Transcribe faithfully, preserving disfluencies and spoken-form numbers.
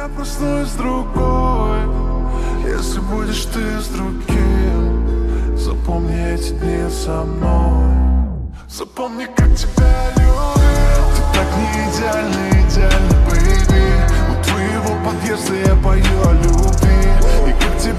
я проснусь другой, если будешь ты с другим. Запомни эти дни со мной. Запомни, как тебя любил. Ты так не идеальный, идеальный, бэйби. У твоего подъезда я пою о любви. И как тебя